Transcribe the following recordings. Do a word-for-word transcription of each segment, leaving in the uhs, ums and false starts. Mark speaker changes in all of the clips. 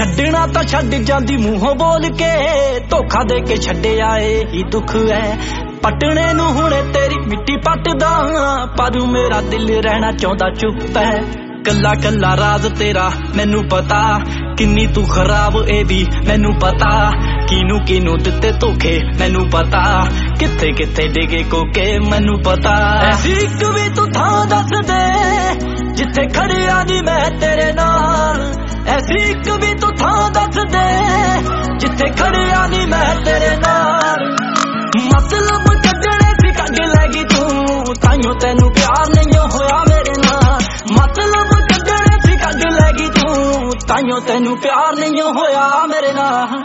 Speaker 1: छड्डना तां छड्ड जांदी मूहों बोल के, धोखा दे के छड्डिया ही दुख है। पटने नूं हुणे तेरी मिट्टी पटदा, पर मेरा दिल रहना चाहुंदा चुप है। कल्ला कल्ला राज तेरा मैनू पता, किन्नी तू खराब ए भी मैनू पता। किनू किनू दिते धोखे मैनू पता, किथे किथे डिगे कोके मैनू पता। ऐसी एक भी तू थां दस दे जिथे खड़िया नी मैं तेरे नाल, ऐसी एक भी तू थां दस दे जिथे खड़िया नी मैं तेरे नाल। मतलब कड्डणे सी कड्ड लैगी तू, ताइयों तैनू प्यार नहीं होया मेरे नाल। मतलब कड्डणे सी कड्ड लैगी तू, ताइयों तैनू प्यार नहीं होया मेरे नाल।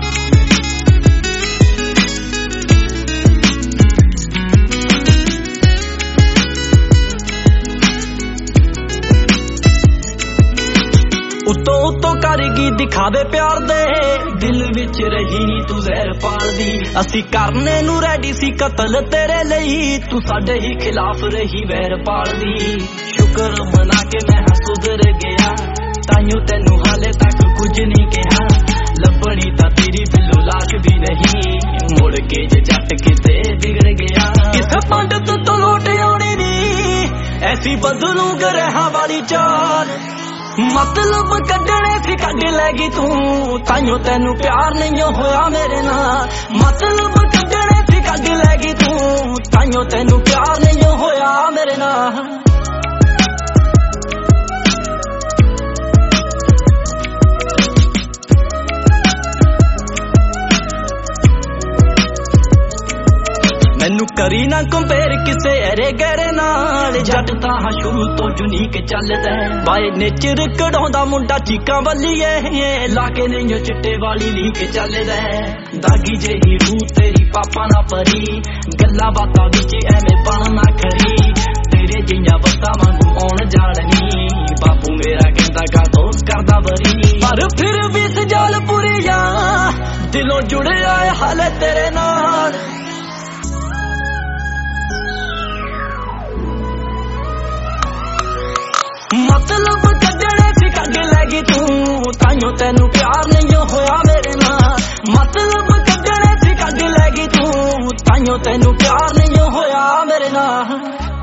Speaker 1: उतो उतो करगी दिखावे प्यार दे, दिल विच रही नी तू जहर पाल दी। असी करने नू रेडी सी कतल तेरे लई, तू साडे ही खिलाफ रही वैर पाल दी। शुक्र मना के मैं सुधर गया, ताइयों तैनू हाले तक कुछ नहीं कहा। लभनी तां तेरी बिल्लो लाश भी नहीं, मुड़ के जे जट किते बिगड़ गया। किस पंडित तो लौट आनी नी, ऐसी बदलू ग्रहां वाली चाल। मतलब कड्डणे सी कड्ड लैगी तू, ताइयों तैनू प्यार नहीं होया मेरे नाल। मतलब कड्डणे सी कड्ड लैगी तू, ताइयों तैनू प्यार नहीं होया मेरे नाल। मैनू करी ना कंपेयर किसे अरे गहरे नाल, जट तां हाँ शुरू तो यूनीक चलदा। बाय नेचर कढ़ाउंदा मुंडा चीकां वल्लीए, लाके नहीं चिट्टे वाली लीक चलदा। दागी जेही रूह तेरी पापा ना परी, गल्लां बातां विच एवें बनना खरी। तेरे जिहियां बत्तां वांगू आउण जाणनी, बापू मेरा कहंदा का दोस्त करदा बरी। पर फिर भी सजाल पुरिया दिलों जुड़िया हाले तेरे नाल। मतलब कड्डणे सी कड्ड लैगी तू, ताइयों तैनू प्यार नहीं होया मेरे नाल। मतलब कड्डणे सी कड्ड लैगी तू, ताइयों तैनू प्यार नहीं होया मेरे नाल।